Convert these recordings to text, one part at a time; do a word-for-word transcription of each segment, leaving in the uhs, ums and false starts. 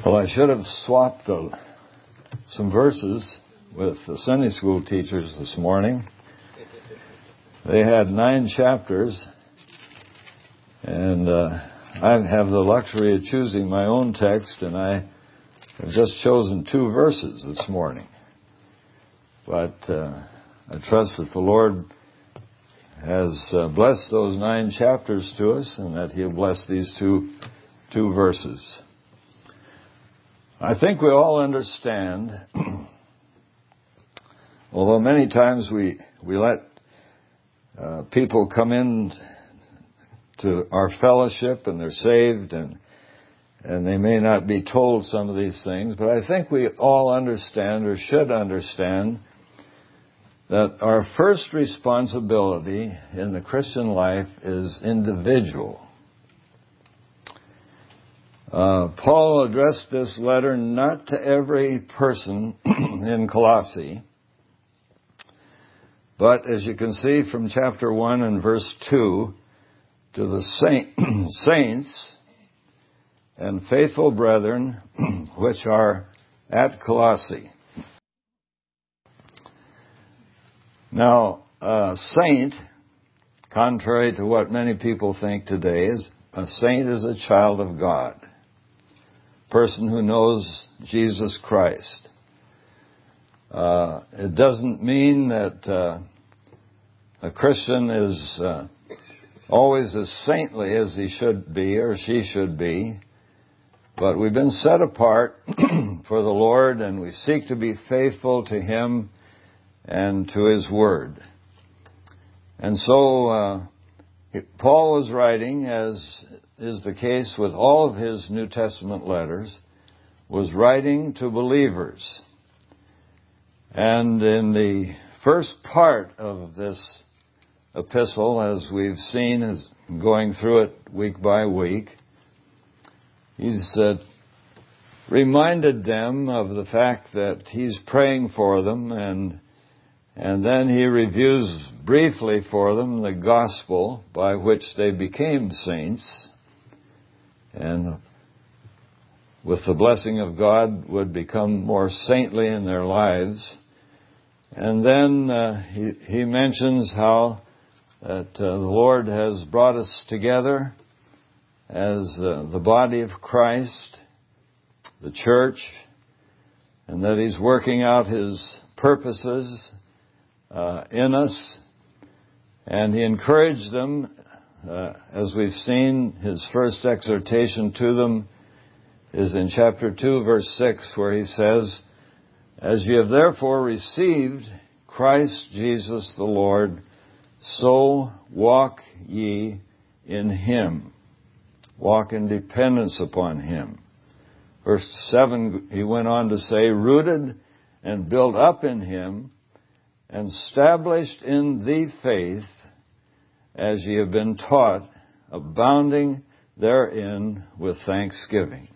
Well, I should have swapped uh, some verses with the Sunday school teachers this morning. They had nine chapters, and uh, I have the luxury of choosing my own text, and I have just chosen two verses this morning. But uh, I trust that the Lord has uh, blessed those nine chapters to us, and that He'll bless these two two verses. I think we all understand, although many times we we let uh, people come in to our fellowship and they're saved and and they may not be told some of these things, but I think we all understand or should understand that our first responsibility in the Christian life is individual. Uh, Paul addressed this letter not to every person in Colossae, but as you can see from chapter one and verse two, to the saint, saints and faithful brethren which are at Colossae. Now, a saint, contrary to what many people think today, is a saint is a child of God. Person who knows Jesus Christ. Uh, it doesn't mean that uh, a Christian is uh, always as saintly as he should be or she should be, but we've been set apart for the Lord, and we seek to be faithful to Him and to His Word. And so uh, Paul was writing, as is the case with all of his New Testament letters, was writing to believers. And in the first part of this epistle, as we've seen, as going through it week by week, he's uh, reminded them of the fact that he's praying for them, and and then he reviews briefly for them the gospel by which they became saints, and with the blessing of God would become more saintly in their lives. And then uh, he, he mentions how that uh, the Lord has brought us together as uh, the body of Christ, the church, and that He's working out His purposes uh, in us. And he encouraged them, uh, as we've seen, his first exhortation to them is in chapter two, verse six, where he says, "As ye have therefore received Christ Jesus the Lord, so walk ye in Him." Walk in dependence upon Him. Verse seven, he went on to say, "Rooted and built up in Him, and established in the faith, as ye have been taught, abounding therein with thanksgiving."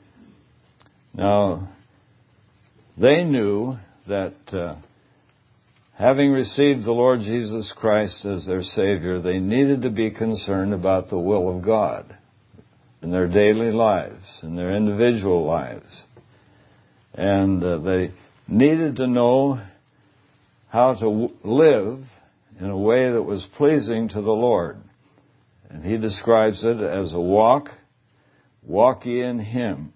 Now, they knew that uh, having received the Lord Jesus Christ as their Savior, they needed to be concerned about the will of God in their daily lives, in their individual lives. And uh, they needed to know how to w- live in a way that was pleasing to the Lord. And he describes it as a walk, walk ye in Him.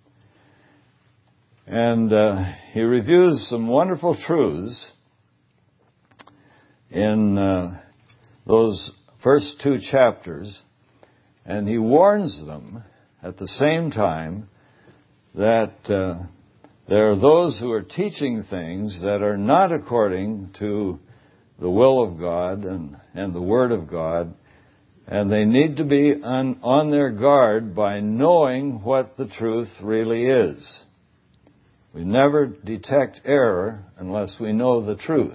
And uh, he reviews some wonderful truths in uh, those first two chapters, and he warns them at the same time that uh, there are those who are teaching things that are not according to the will of God and, and the Word of God, and they need to be on, on their guard by knowing what the truth really is. We never detect error unless we know the truth.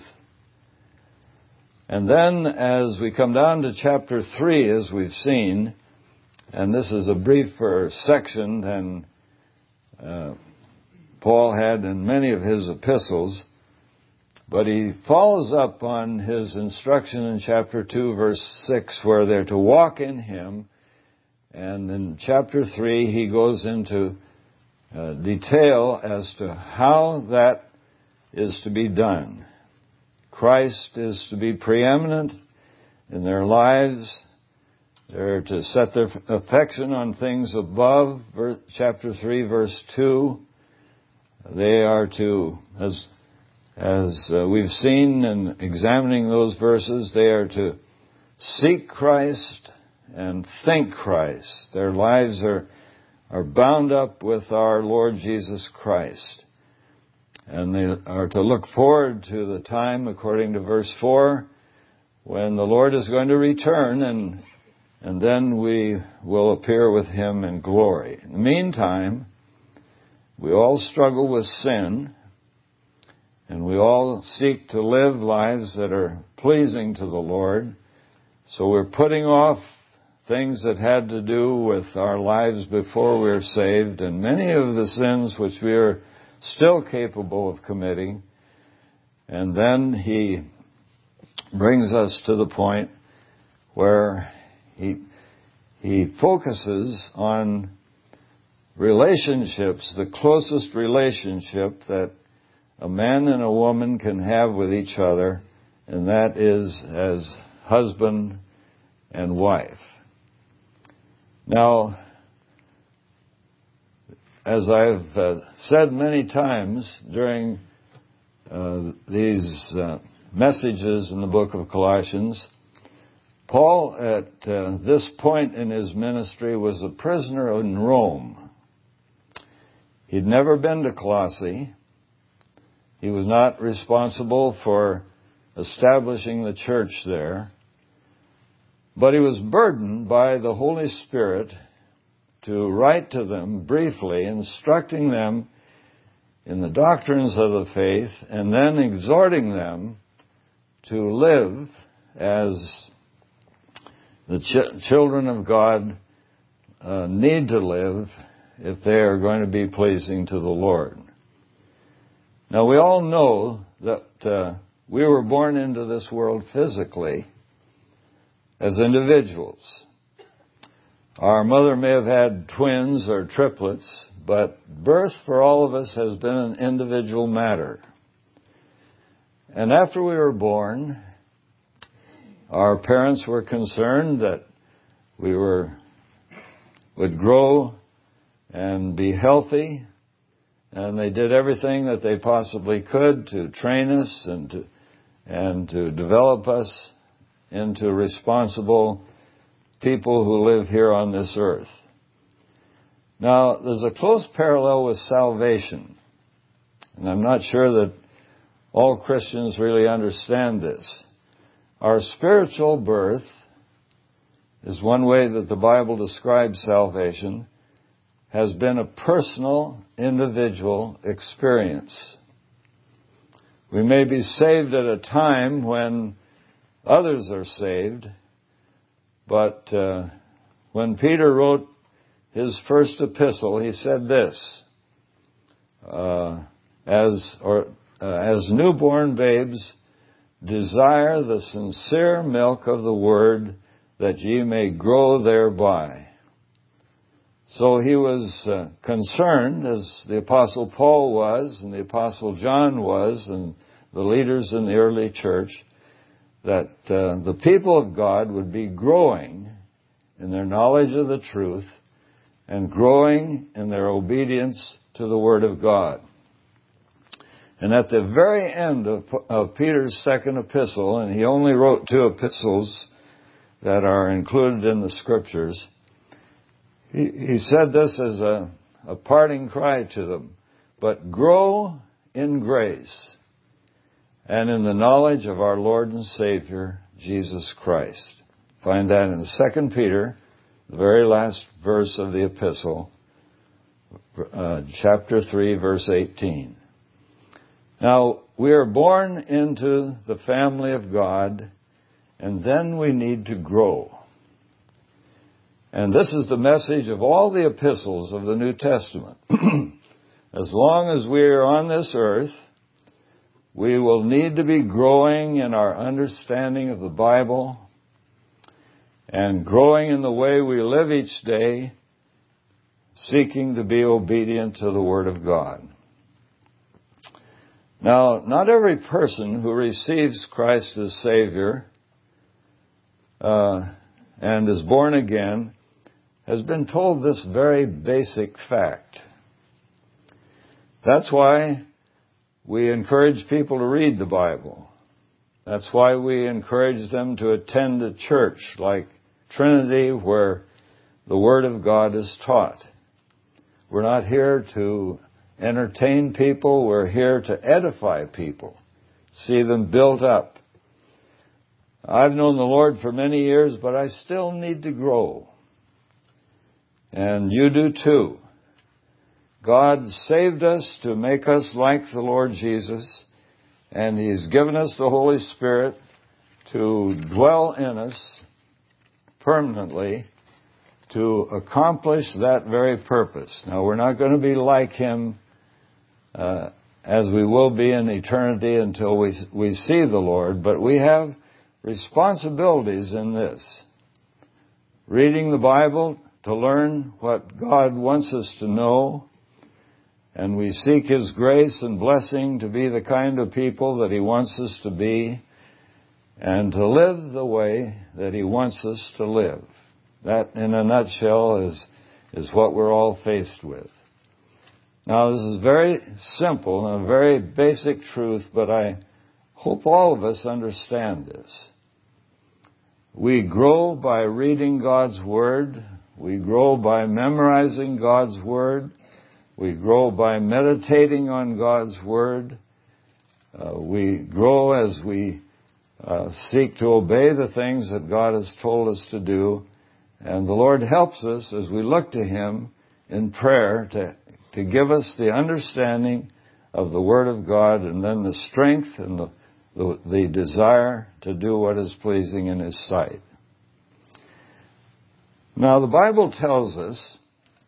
And then as we come down to chapter three, as we've seen, and this is a briefer section than uh, Paul had in many of his epistles, but he follows up on his instruction in chapter two, verse six, where they're to walk in Him. And in chapter three, he goes into uh, detail as to how that is to be done. Christ is to be preeminent in their lives. They're to set their affection on things above, chapter three, verse two. They are to, as, as uh, we've seen in examining those verses, they are to seek Christ and think Christ. Their lives are, are bound up with our Lord Jesus Christ. And they are to look forward to the time, according to verse four, when the Lord is going to return, and and then we will appear with Him in glory. In the meantime, we all struggle with sin, and we all seek to live lives that are pleasing to the Lord. So we're putting off things that had to do with our lives before we were saved, and many of the sins which we are still capable of committing. And then He brings us to the point where he he focuses on relationships, the closest relationship that a man and a woman can have with each other, and that is as husband and wife. Now, as I've uh, said many times during uh, these uh, messages in the book of Colossians, Paul, at uh, this point in his ministry, was a prisoner in Rome. He'd never been to Colossae. He was not responsible for establishing the church there. But he was burdened by the Holy Spirit to write to them briefly, instructing them in the doctrines of the faith, and then exhorting them to live as the ch- children of God uh, need to live if they are going to be pleasing to the Lord. Now, we all know that uh, we were born into this world physically as individuals. Our mother may have had twins or triplets, but birth for all of us has been an individual matter. And after we were born, our parents were concerned that we were would grow and be healthy, and they did everything that they possibly could to train us and to and to develop us into responsible people who live here on this earth. Now, there's a close parallel with salvation, and I'm not sure that all Christians really understand this. Our spiritual birth is one way that the Bible describes salvation, has been a personal, individual experience. We may be saved at a time when others are saved, but uh, when Peter wrote his first epistle, he said this, uh, as or uh, as newborn babes, desire the sincere milk of the word, that ye may grow thereby. So he was uh, concerned, as the Apostle Paul was, and the Apostle John was, and the leaders in the early church, that uh, the people of God would be growing in their knowledge of the truth and growing in their obedience to the Word of God. And at the very end of, of Peter's second epistle, and he only wrote two epistles that are included in the Scriptures, he, he said this as a, a parting cry to them, but grow in grace and in the knowledge of our Lord and Savior, Jesus Christ. Find that in Second Peter, the very last verse of the epistle, uh, chapter three, verse eighteen. Now, we are born into the family of God, and then we need to grow. And this is the message of all the epistles of the New Testament. As long as we are on this earth, we will need to be growing in our understanding of the Bible and growing in the way we live each day seeking to be obedient to the Word of God. Now, not every person who receives Christ as Savior uh, and is born again has been told this very basic fact. That's why we encourage people to read the Bible. That's why we encourage them to attend a church like Trinity, where the Word of God is taught. We're not here to entertain people. We're here to edify people, see them built up. I've known the Lord for many years, but I still need to grow. And you do too. God saved us to make us like the Lord Jesus, and He's given us the Holy Spirit to dwell in us permanently to accomplish that very purpose. Now, we're not going to be like Him uh, as we will be in eternity until we we see the Lord, but we have responsibilities in this. Reading the Bible to learn what God wants us to know, and we seek His grace and blessing to be the kind of people that He wants us to be, and to live the way that He wants us to live. That, in a nutshell, is, is what we're all faced with. Now, this is very simple and a very basic truth, but I hope all of us understand this. We grow by reading God's Word. We grow by memorizing God's Word. We grow by meditating on God's Word. Uh, we grow as we uh, seek to obey the things that God has told us to do. And the Lord helps us as we look to Him in prayer to, to give us the understanding of the Word of God, and then the strength and the, the, the desire to do what is pleasing in His sight. Now, the Bible tells us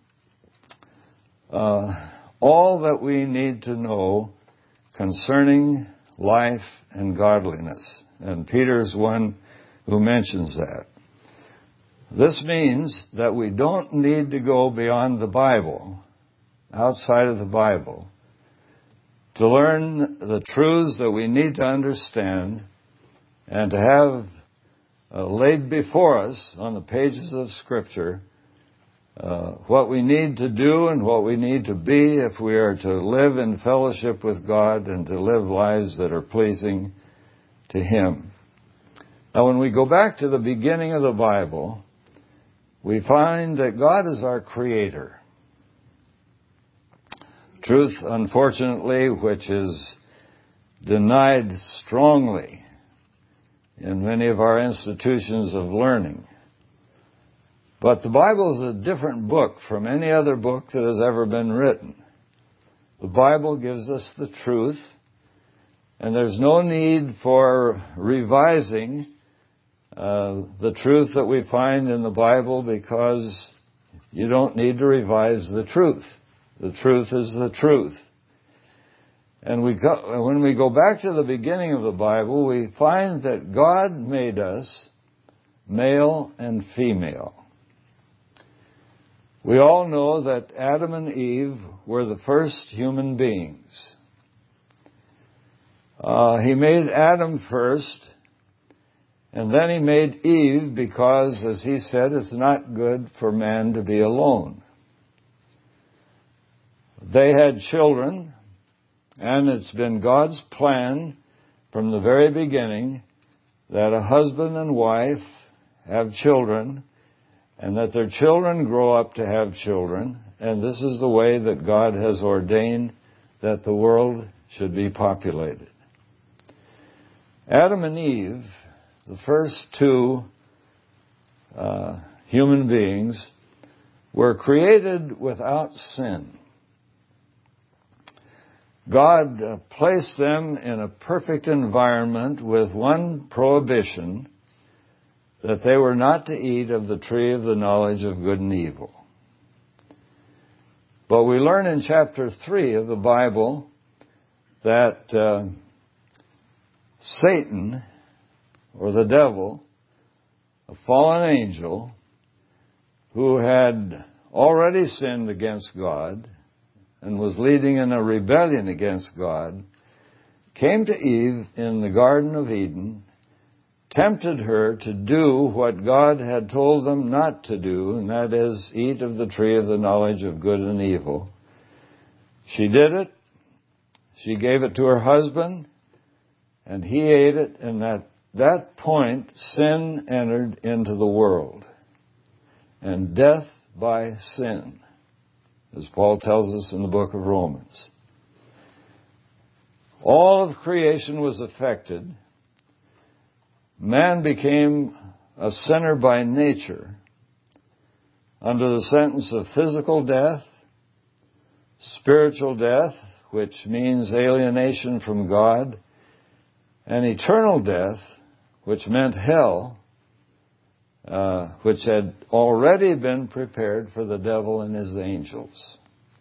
uh, all that we need to know concerning life and godliness. And Peter's one who mentions that. This means that we don't need to go beyond the Bible, outside of the Bible, to learn the truths that we need to understand and to have uh, laid before us on the pages of Scripture uh, what we need to do and what we need to be if we are to live in fellowship with God and to live lives that are pleasing to Him. Now, when we go back to the beginning of the Bible, we find that God is our Creator. Truth, unfortunately, which is denied strongly in many of our institutions of learning. But the Bible is a different book from any other book that has ever been written. The Bible gives us the truth, and there's no need for revising uh, the truth that we find in the Bible, because you don't need to revise the truth. The truth is the truth. And we go, when we go back to the beginning of the Bible, we find that God made us male and female. We all know that Adam and Eve were the first human beings. Uh, he made Adam first, and then He made Eve because, as He said, it's not good for man to be alone. They had children, and it's been God's plan from the very beginning that a husband and wife have children, and that their children grow up to have children, and this is the way that God has ordained that the world should be populated. Adam and Eve, the first two uh, human beings, were created without sin. God uh, placed them in a perfect environment with one prohibition, that they were not to eat of the tree of the knowledge of good and evil. But we learn in chapter three of the Bible that uh, Satan, or the devil, a fallen angel, who had already sinned against God and was leading in a rebellion against God, came to Eve in the Garden of Eden, tempted her to do what God had told them not to do, and that is, eat of the tree of the knowledge of good and evil. She did it. She gave it to her husband, and he ate it, and at that point, sin entered into the world, and death by sin, as Paul tells us in the book of Romans. All of creation was affected. Man became a sinner by nature, under the sentence of physical death, spiritual death, which means alienation from God, and eternal death, which meant hell, uh, which had already been prepared for the devil and his angels.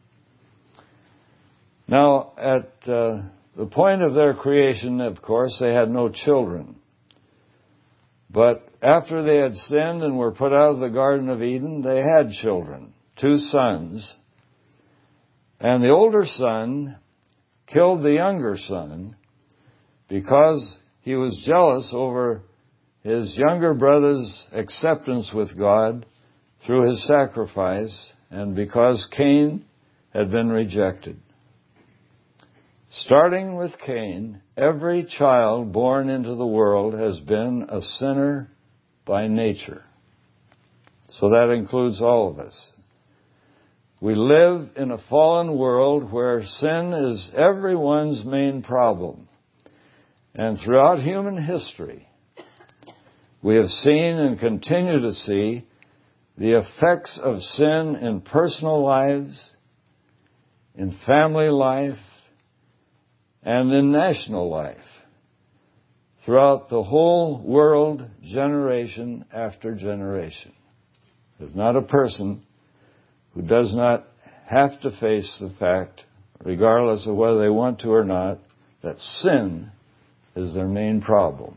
Now, at uh, the point of their creation, of course, they had no children. But after they had sinned and were put out of the Garden of Eden, they had children, two sons. And the older son killed the younger son because he was jealous over his younger brother's acceptance with God through his sacrifice, and because Cain had been rejected. Starting with Cain, every child born into the world has been a sinner by nature. So that includes all of us. We live in a fallen world where sin is everyone's main problem. And throughout human history, we have seen and continue to see the effects of sin in personal lives, in family life, and in national life, throughout the whole world, generation after generation. There's not a person who does not have to face the fact, regardless of whether they want to or not, that sin is their main problem.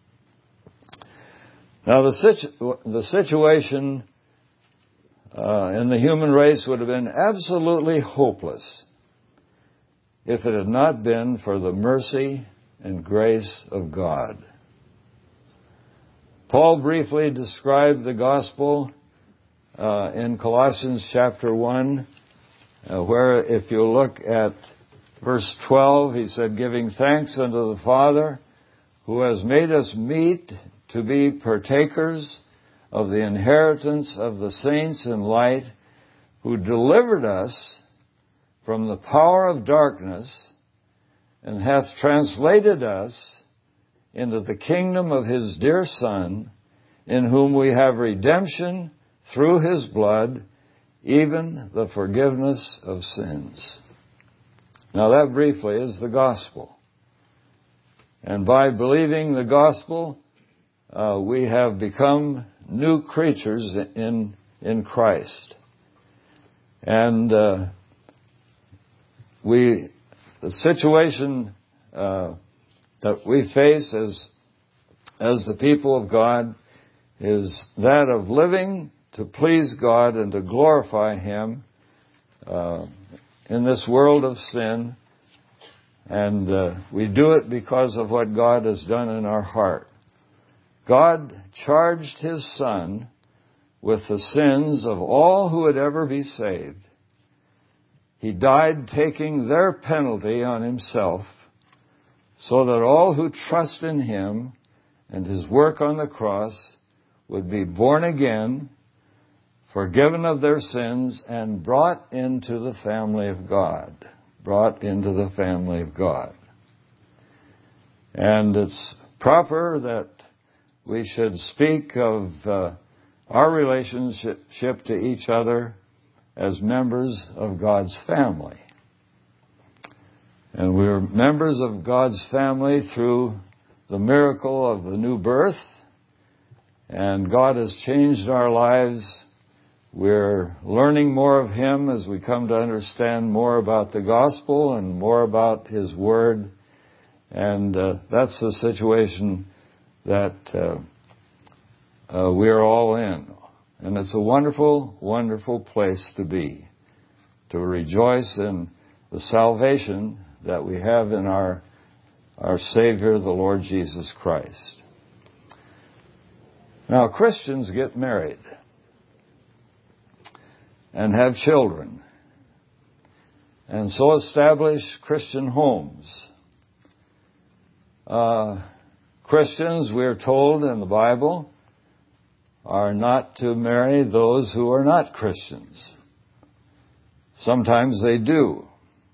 Now, the, situ- the situation uh, in the human race would have been absolutely hopeless if it had not been for the mercy and grace of God. Paul briefly described the gospel uh, in Colossians chapter one, uh, where if you look at verse twelve, he said, giving thanks unto the Father, who has made us meet to be partakers of the inheritance of the saints in light, who delivered us from the power of darkness, and hath translated us into the kingdom of his dear Son, in whom we have redemption through his blood, even the forgiveness of sins. Now that briefly is the gospel. And by believing the gospel, uh, we have become new creatures in, in Christ. And, uh, We, the situation uh, that we face as, as the people of God is that of living to please God and to glorify Him uh, in this world of sin. And uh, we do it because of what God has done in our heart. God charged His Son with the sins of all who would ever be saved. He died taking their penalty on Himself, so that all who trust in Him and His work on the cross would be born again, forgiven of their sins, and brought into the family of God. Brought into the family of God. And it's proper that we should speak of uh, our relationship to each other as members of God's family. And we're members of God's family through the miracle of the new birth. And God has changed our lives. We're learning more of Him as we come to understand more about the gospel and more about His Word. And uh, that's the situation that uh, uh, we're all in. And it's a wonderful, wonderful place to be, to rejoice in the salvation that we have in our, our Savior, the Lord Jesus Christ. Now, Christians get married and have children, and so establish Christian homes. Uh, Christians, we are told in the Bible, are not to marry those who are not Christians. Sometimes they do.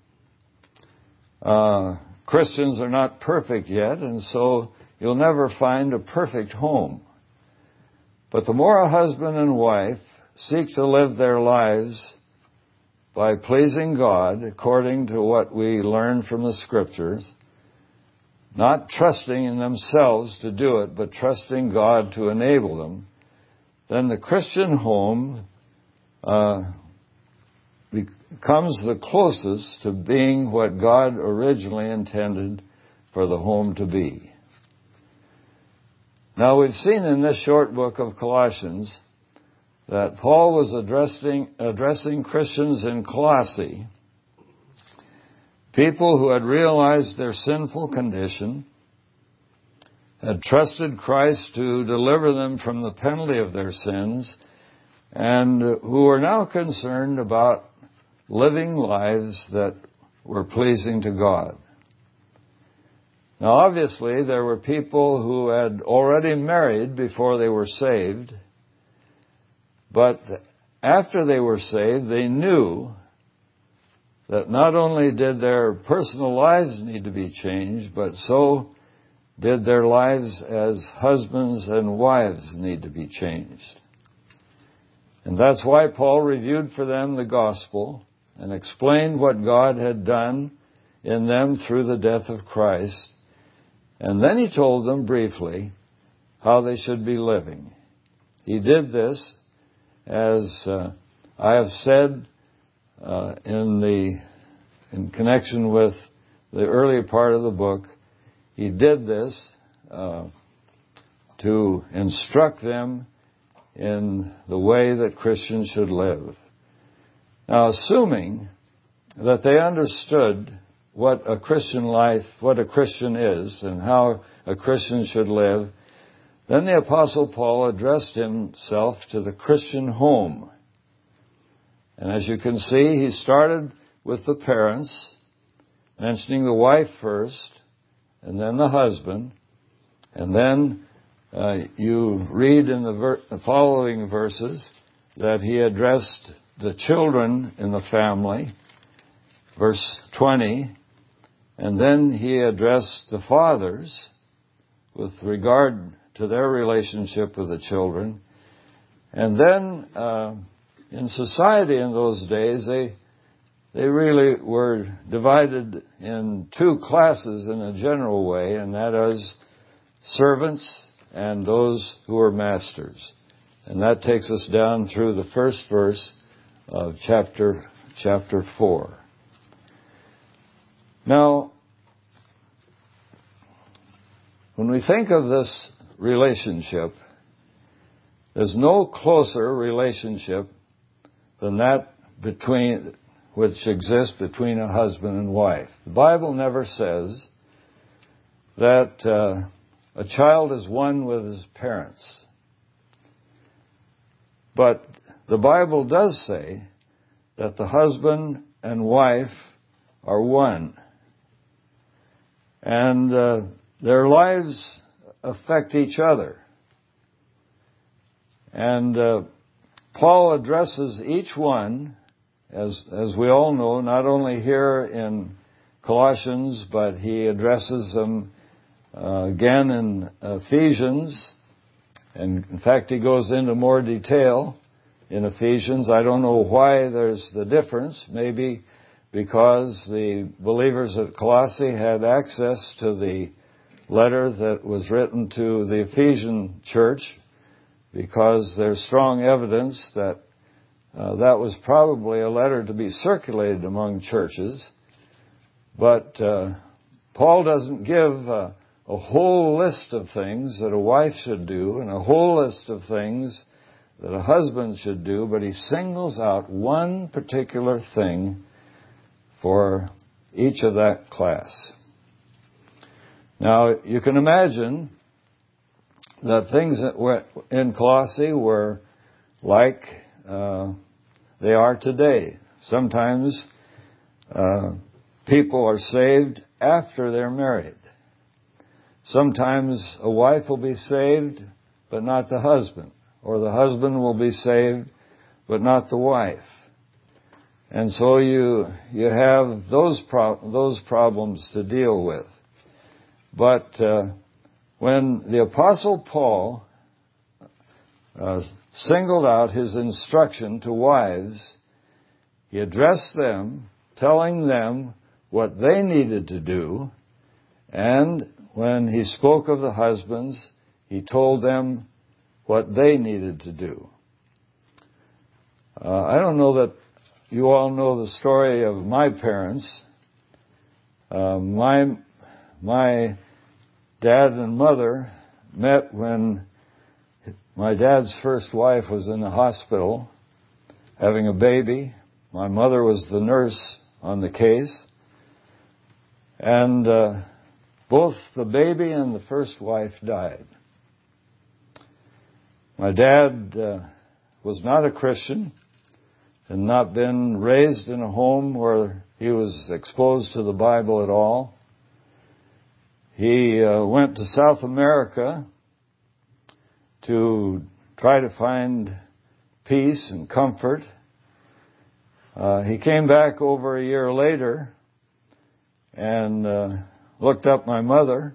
Uh, Christians are not perfect yet, and so you'll never find a perfect home. But the more a husband and wife seek to live their lives by pleasing God according to what we learn from the Scriptures, not trusting in themselves to do it, but trusting God to enable them, then the Christian home uh, becomes the closest to being what God originally intended for the home to be. Now, we've seen in this short book of Colossians that Paul was addressing, addressing Christians in Colossae, people who had realized their sinful condition, had trusted Christ to deliver them from the penalty of their sins, and who were now concerned about living lives that were pleasing to God. Now, obviously, there were people who had already married before they were saved, but after they were saved, they knew that not only did their personal lives need to be changed, but so did their lives as husbands and wives need to be changed. And that's why Paul reviewed for them the gospel and explained what God had done in them through the death of Christ. And then he told them briefly how they should be living. He did this, as uh, I have said uh, in the in connection with the earlier part of the book, he did this uh, to instruct them in the way that Christians should live. Now, assuming that they understood what a Christian life, what a Christian is, and how a Christian should live, then the Apostle Paul addressed himself to the Christian home. And as you can see, he started with the parents, mentioning the wife first, and then the husband, and then uh, you read in the, ver- the following verses that he addressed the children in the family, verse twenty, and then he addressed the fathers with regard to their relationship with the children. And then uh, in society in those days, they they really were divided in two classes in a general way, and that is servants and those who were masters. And that takes us down through the first verse of chapter chapter four. Now, when we think of this relationship, there's no closer relationship than that between which exists between a husband and wife. The Bible never says that uh, a child is one with his parents. But the Bible does say that the husband and wife are one. And uh, their lives affect each other. And uh, Paul addresses each one, as as we all know, not only here in Colossians, but he addresses them uh, again in Ephesians. And in fact, he goes into more detail in Ephesians. I don't know why there's the difference. Maybe because the believers at Colossae had access to the letter that was written to the Ephesian church, because there's strong evidence that uh, that was probably a letter to be circulated among churches. But uh, Paul doesn't give uh, a whole list of things that a wife should do and a whole list of things that a husband should do, but he singles out one particular thing for each of that class. Now, you can imagine that things that were in Colossae were like uh, they are today. Sometimes uh, people are saved after they're married. Sometimes a wife will be saved, but not the husband. Or the husband will be saved, but not the wife. And so you you have those pro- those problems to deal with. But uh, when the Apostle Paul uh, singled out his instruction to wives, he addressed them, telling them what they needed to do, and when he spoke of the husbands, he told them what they needed to do. Uh, I don't know that you all know the story of my parents. Uh, my my dad and mother met when my dad's first wife was in the hospital having a baby. My mother was the nurse on the case. And uh, both the baby and the first wife died. My dad uh, was not a Christian, had not been raised in a home where he was exposed to the Bible at all. He uh, went to South America to try to find peace and comfort. Uh, he came back over a year later and uh, looked up my mother.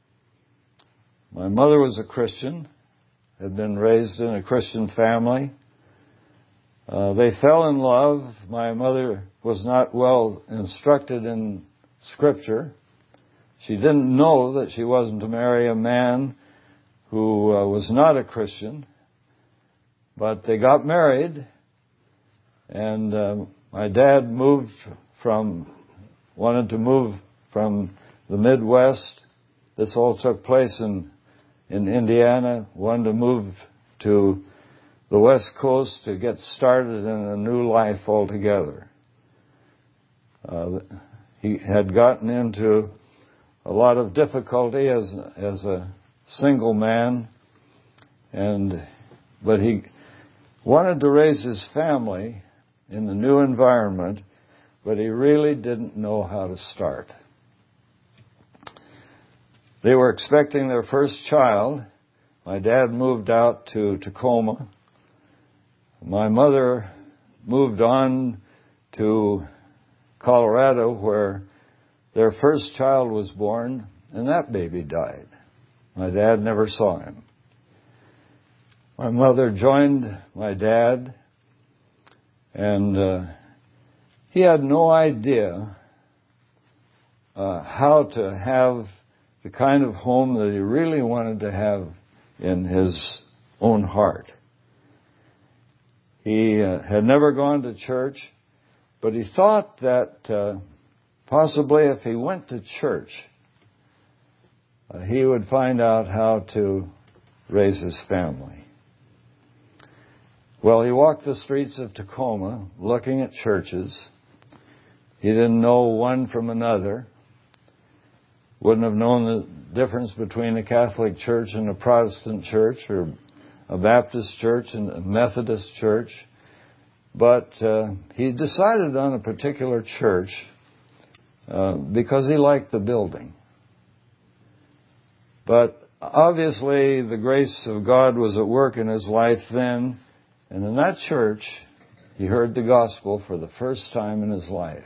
My mother was a Christian, had been raised in a Christian family. Uh, they fell in love. My mother was not well instructed in Scripture. She didn't know that she wasn't to marry a man who uh, was not a Christian. But they got married, and uh, my dad moved from, wanted to move from the Midwest. This all took place in, in Indiana, wanted to move to the West Coast to get started in a new life altogether. Uh, he had gotten into a lot of difficulty as as a single man, and but he wanted to raise his family in the new environment, but he really didn't know how to start. They were expecting their first child. My dad moved out to Tacoma. My mother moved on to Colorado, where their first child was born, and that baby died. My dad never saw him. My mother joined my dad, and uh, he had no idea uh, how to have the kind of home that he really wanted to have in his own heart. He uh, had never gone to church, but he thought that uh, possibly if he went to church, uh, he would find out how to raise his family. Well, he walked the streets of Tacoma looking at churches. He didn't know one from another. Wouldn't have known the difference between a Catholic church and a Protestant church, or a Baptist church and a Methodist church. But uh, he decided on a particular church uh, because he liked the building. But obviously the grace of God was at work in his life then, and in that church he heard the gospel for the first time in his life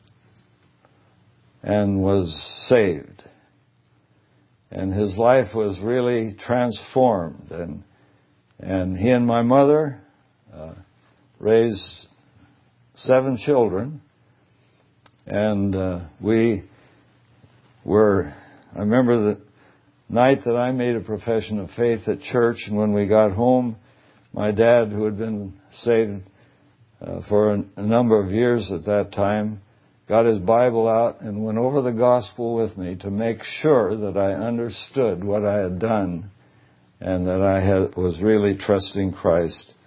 and was saved. And his life was really transformed. And and he and my mother uh, raised seven children. And uh, we were, I remember the night that I made a profession of faith at church, and when we got home, my dad, who had been saved uh, for a, a number of years at that time, got his Bible out and went over the gospel with me to make sure that I understood what I had done and that I had, was really trusting Christ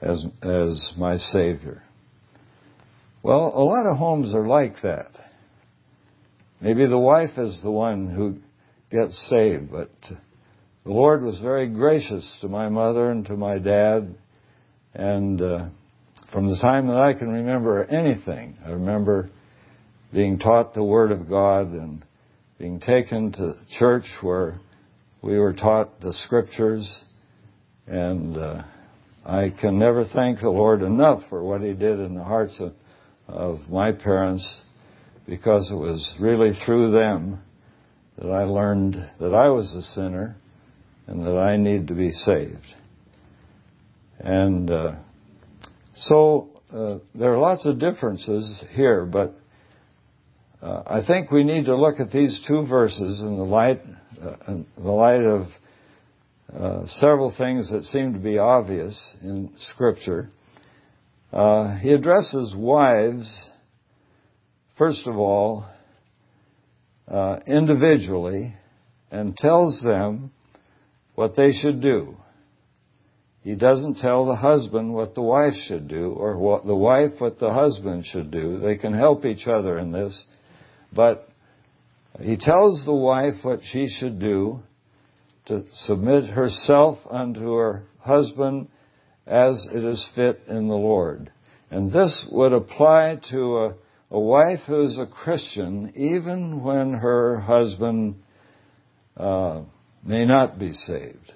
as, as my Savior. Well, a lot of homes are like that. Maybe the wife is the one who gets saved, but the Lord was very gracious to my mother and to my dad. And uh, from the time that I can remember anything, I remember being taught the Word of God and being taken to church where we were taught the Scriptures. And uh, I can never thank the Lord enough for what He did in the hearts of, of my parents, because it was really through them that I learned that I was a sinner and that I need to be saved. And uh, so uh, there are lots of differences here, but uh, I think we need to look at these two verses in the light, uh, in the light of uh, several things that seem to be obvious in Scripture. Uh, he addresses wives, first of all, uh, individually, and tells them what they should do. He doesn't tell the husband what the wife should do, or what the wife what the husband should do. They can help each other in this. But he tells the wife what she should do, to submit herself unto her husband as it is fit in the Lord. And this would apply to a, a wife who is a Christian, even when her husband uh, may not be saved.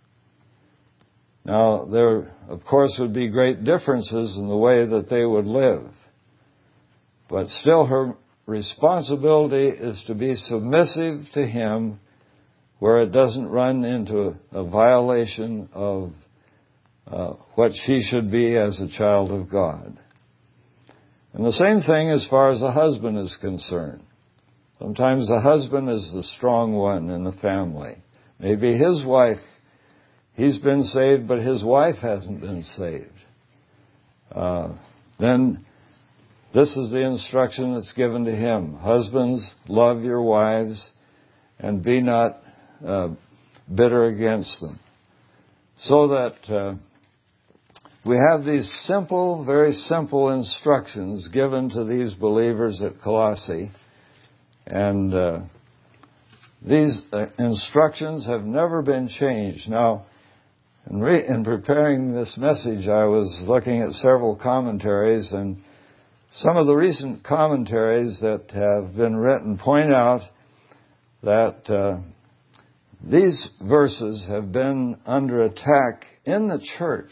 Now, there, of course, would be great differences in the way that they would live. But still, her responsibility is to be submissive to him where it doesn't run into a, a violation of uh, what she should be as a child of God. And the same thing as far as the husband is concerned. Sometimes the husband is the strong one in the family. Maybe his wife, he's been saved, but his wife hasn't been saved. Uh, then this is the instruction that's given to him. Husbands, love your wives and be not uh, bitter against them. So that uh, we have these simple, very simple instructions given to these believers at Colossae. And uh, these uh, instructions have never been changed. Now, in, re- in preparing this message, I was looking at several commentaries, and some of the recent commentaries that have been written point out that uh, these verses have been under attack in the church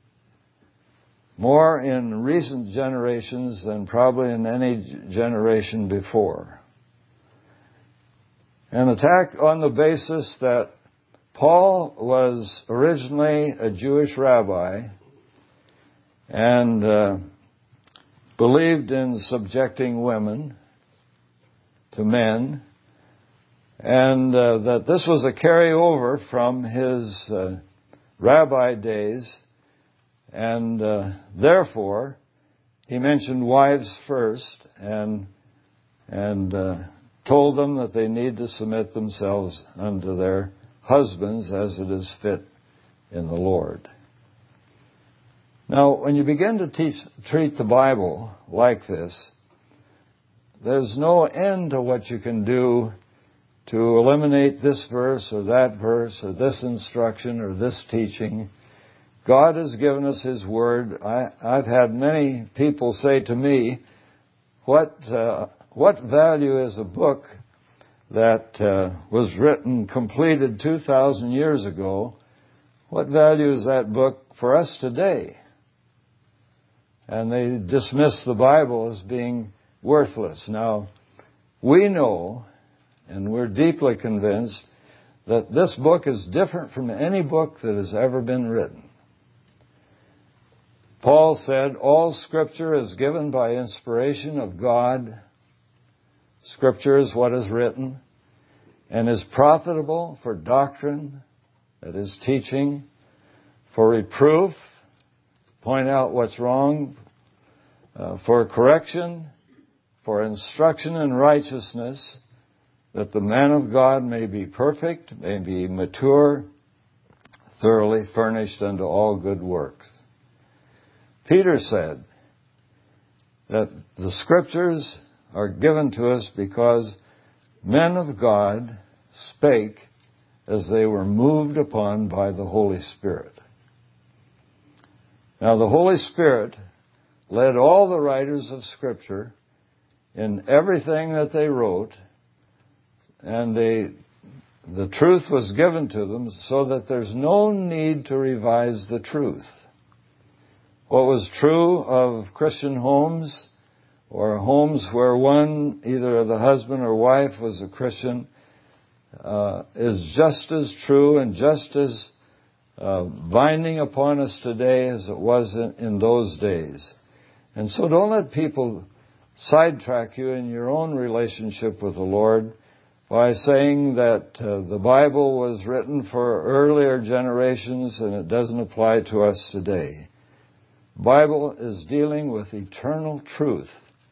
more in recent generations than probably in any generation before. An attack on the basis that Paul was originally a Jewish rabbi and uh, believed in subjecting women to men, and uh, that this was a carryover from his uh, rabbi days, and uh, therefore he mentioned wives first and and uh, told them that they need to submit themselves unto their husbands as it is fit in the Lord. Now, when you begin to teach, treat the Bible like this, there's no end to what you can do to eliminate this verse or that verse or this instruction or this teaching. God has given us His Word. I, I've had many people say to me, what uh, what value is a book that uh, was written, completed two thousand years ago? What value is that book for us today? And they dismiss the Bible as being worthless. Now, we know, and we're deeply convinced, that this book is different from any book that has ever been written. Paul said, all Scripture is given by inspiration of God. Scripture is what is written, and is profitable for doctrine, that is teaching, for reproof, point out what's wrong, uh, for correction, for instruction in righteousness, that the man of God may be perfect, may be mature, thoroughly furnished unto all good works. Peter said that the Scriptures are given to us because men of God spake as they were moved upon by the Holy Spirit. Now, the Holy Spirit led all the writers of Scripture in everything that they wrote, and they, the truth was given to them so that there's no need to revise the truth. What was true of Christian homes, or homes where one, either the husband or wife, was a Christian, uh, is just as true and just as uh, binding upon us today as it was in, in those days. And so don't let people sidetrack you in your own relationship with the Lord by saying that uh, the Bible was written for earlier generations and it doesn't apply to us today. The Bible is dealing with eternal truth.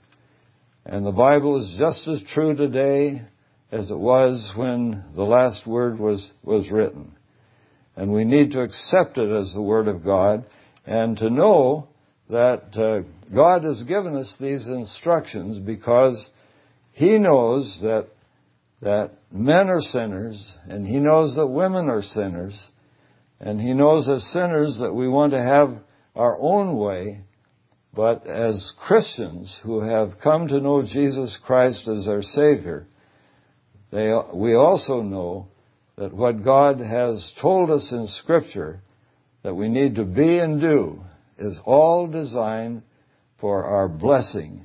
And the Bible is just as true today as it was when the last word was, was written. And we need to accept it as the Word of God and to know that uh, God has given us these instructions because He knows that that men are sinners, and He knows that women are sinners, and He knows as sinners that we want to have our own way. But as Christians who have come to know Jesus Christ as our Savior, they, we also know that what God has told us in Scripture that we need to be and do is all designed for our blessing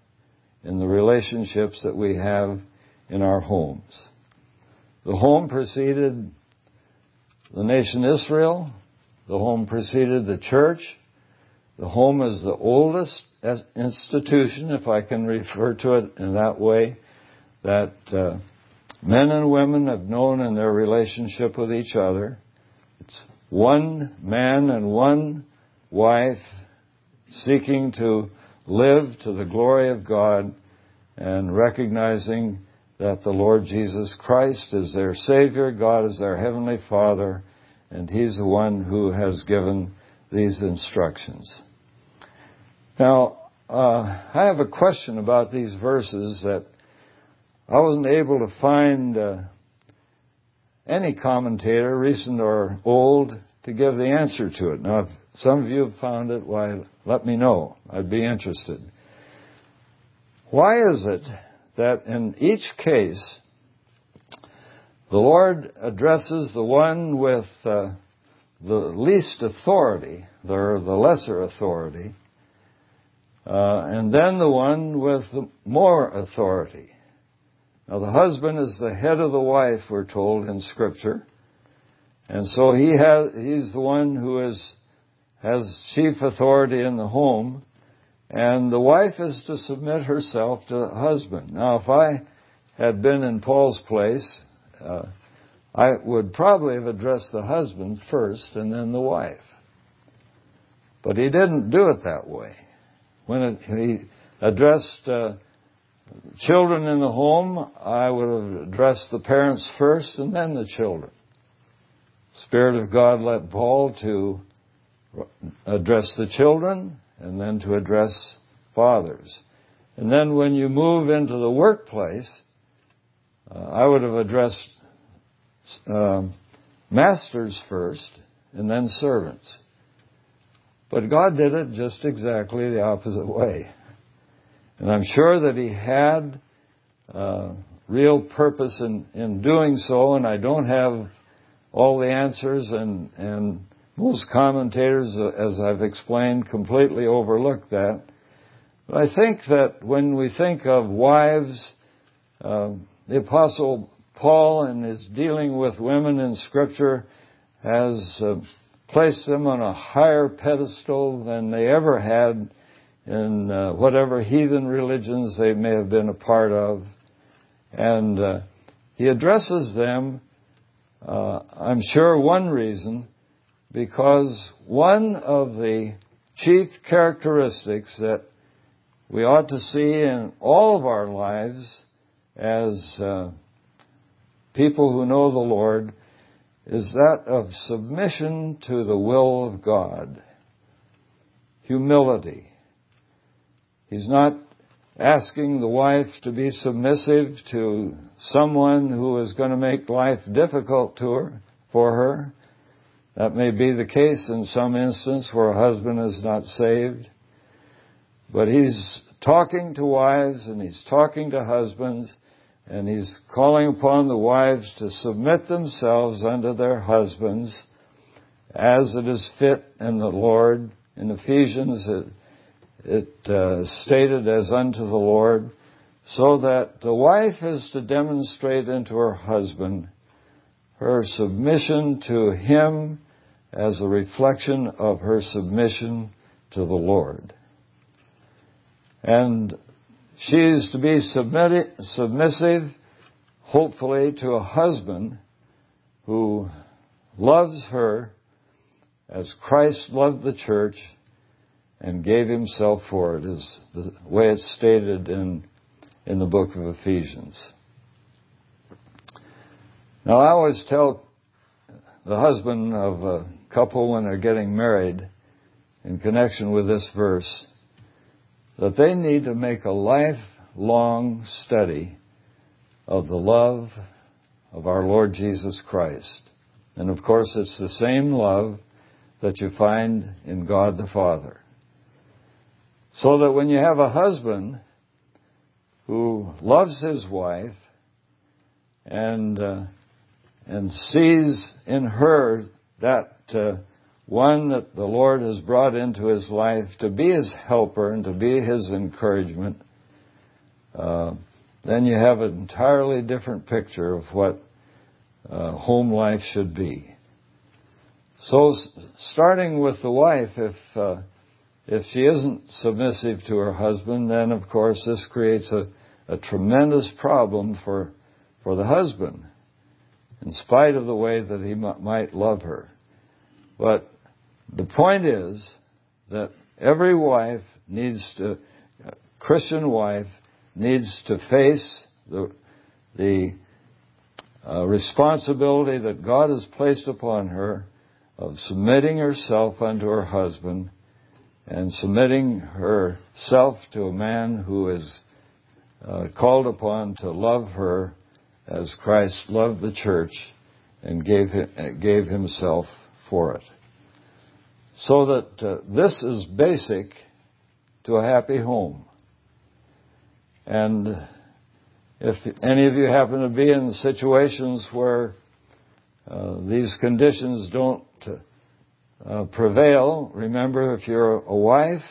in the relationships that we have in our homes. The home preceded the nation Israel. The home preceded the church. The home is the oldest institution, if I can refer to it in that way, that uh, men and women have known in their relationship with each other. It's one man and one wife seeking to live to the glory of God and recognizing that the Lord Jesus Christ is their Savior, God is their Heavenly Father, and He's the one who has given these instructions. Now, uh, I have a question about these verses that I wasn't able to find uh, any commentator, recent or old, to give the answer to it. Now, if some of you have found it, why, let me know. I'd be interested. Why is it that in each case, the Lord addresses the one with uh, the least authority, or the lesser authority, uh, and then the one with the more authority? Now, the husband is the head of the wife, we're told in Scripture, and so he has, he's the one who is, has chief authority in the home, and the wife is to submit herself to the husband. Now, if I had been in Paul's place, uh, I would probably have addressed the husband first and then the wife. But he didn't do it that way. When it, he addressed uh, children in the home, I would have addressed the parents first and then the children. The Spirit of God led Paul to address the children and then to address fathers. And then when you move into the workplace, uh, I would have addressed uh, masters first and then servants. But God did it just exactly the opposite way. And I'm sure that He had uh, real purpose in, in doing so, and I don't have all the answers, and, and most commentators, as I've explained, completely overlook that. But I think that when we think of wives, uh, the Apostle Paul, in his dealing with women in Scripture, has uh, placed them on a higher pedestal than they ever had in uh, whatever heathen religions they may have been a part of. And uh, he addresses them, uh, I'm sure one reason, because one of the chief characteristics that we ought to see in all of our lives as uh, people who know the Lord is that of submission to the will of God. humility. He's not asking the wife to be submissive to someone who is going to make life difficult to her, for her. That may be the case in some instance where a husband is not saved. But he's talking to wives and he's talking to husbands, and he's calling upon the wives to submit themselves unto their husbands as it is fit in the Lord. In Ephesians, it, it uh, stated as unto the Lord, so that the wife is to demonstrate unto her husband her submission to him as a reflection of her submission to the Lord. And she is to be submitted, submissive, hopefully, to a husband who loves her as Christ loved the church and gave himself for it, is the way it's stated in, in the book of Ephesians. Now, I always tell the husband of a couple when they're getting married in connection with this verse that they need to make a lifelong study of the love of our Lord Jesus Christ. And of course, it's the same love that you find in God the Father. So that when you have a husband who loves his wife and uh, and sees in her that uh, one that the Lord has brought into his life to be his helper and to be his encouragement, uh, then you have an entirely different picture of what uh, home life should be. So, starting with the wife, if uh, if she isn't submissive to her husband, then of course this creates a, a tremendous problem for for the husband, in spite of the way that he m- might love her. But the point is that every wife needs to, a Christian wife needs to face the the uh, responsibility that God has placed upon her of submitting herself unto her husband and submitting herself to a man who is uh, called upon to love her as Christ loved the church and gave gave himself for it. So that uh, this is basic to a happy home. And if any of you happen to be in situations where uh, these conditions don't uh, prevail, remember, if you're a wife,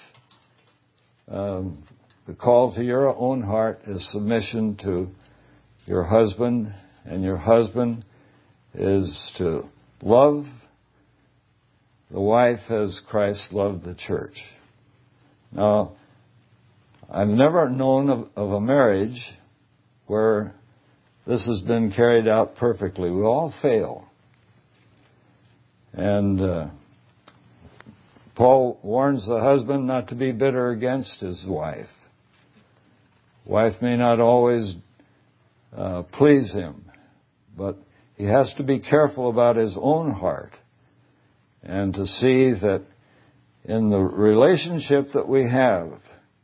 um, the call to your own heart is submission to your husband, and your husband is to love the wife as Christ loved the church. Now, I've never known of, of a marriage where this has been carried out perfectly. We all fail. And uh, Paul warns the husband not to be bitter against his wife. Wife may not always uh, please him, but he has to be careful about his own heart and to see that in the relationship that we have,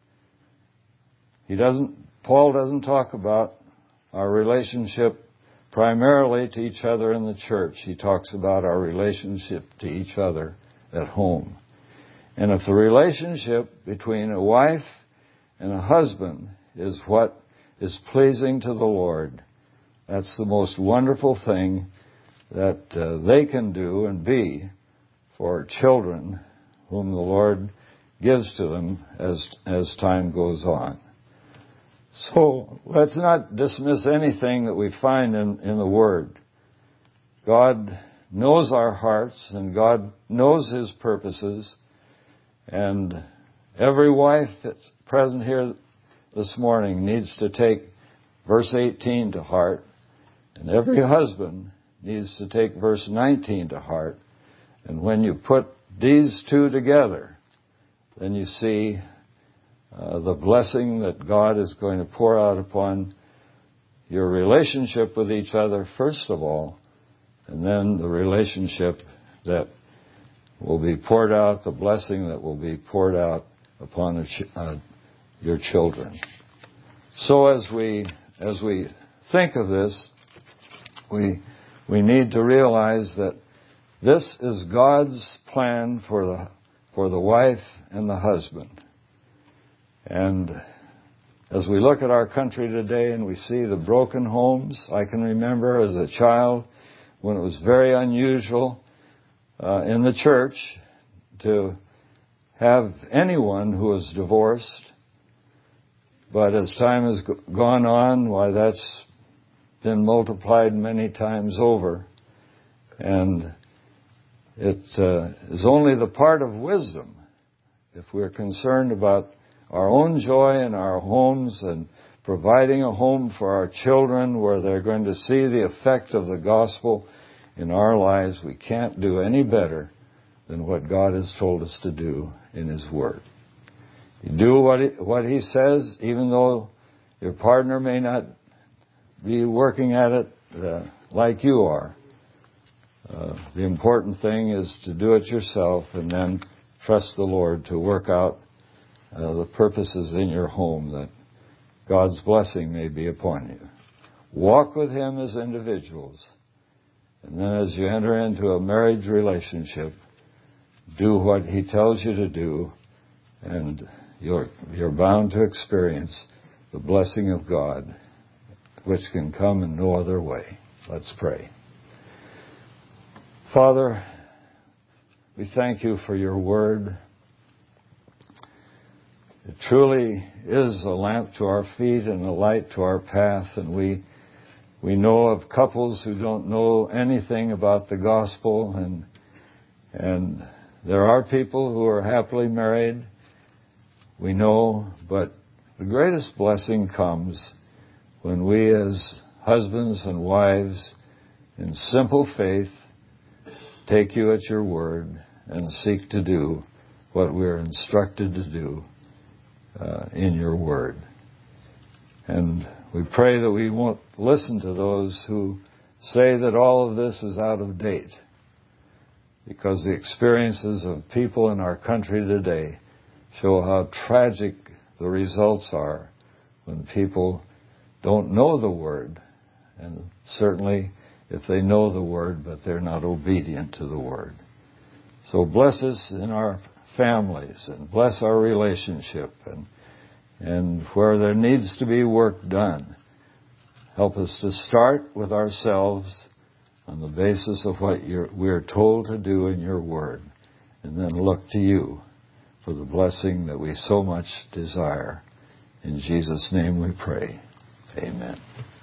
he doesn't, Paul doesn't talk about our relationship primarily to each other in the church. He talks about our relationship to each other at home. And if the relationship between a wife and a husband is what is pleasing to the Lord, that's the most wonderful thing that uh, they can do and be for children whom the Lord gives to them as as time goes on. So let's not dismiss anything that we find in, in the Word. God knows our hearts and God knows His purposes, and every wife that's present here this morning needs to take verse eighteen to heart, and every husband needs to take verse nineteen to heart. And when you put these two together, then you see uh, the blessing that God is going to pour out upon your relationship with each other, first of all, and then the relationship that will be poured out, the blessing that will be poured out upon the ch- uh, your children. So as we as we think of this, we we need to realize that this is God's plan for the for the wife and the husband. And as we look at our country today and we see the broken homes, I can remember as a child when it was very unusual uh, in the church to have anyone who was divorced. But as time has gone on, why, that's been multiplied many times over. And it uh, is only the part of wisdom, if we're concerned about our own joy in our homes and providing a home for our children where they're going to see the effect of the gospel in our lives, we can't do any better than what God has told us to do in His Word. You do what He, what He says, even though your partner may not be working at it uh, like you are. Uh, the important thing is to do it yourself and then trust the Lord to work out uh, the purposes in your home that God's blessing may be upon you. Walk with Him as individuals. And then as you enter into a marriage relationship, do what He tells you to do, and you're, you're bound to experience the blessing of God, which can come in no other way. Let's pray. Father, we thank You for Your Word. It truly is a lamp to our feet and a light to our path, and we we know of couples who don't know anything about the gospel, and and there are people who are happily married, we know, but the greatest blessing comes when we as husbands and wives in simple faith take You at Your word and seek to do what we're instructed to do uh, in Your word. And we pray that we won't listen to those who say that all of this is out of date, because the experiences of people in our country today show how tragic the results are when people don't know the Word, and certainly if they know the Word but they're not obedient to the Word. So bless us in our families and bless our relationship, and and where there needs to be work done, help us to start with ourselves on the basis of what you're, we're told to do in Your Word, and then look to You for the blessing that we so much desire. In Jesus' name we pray. Amen.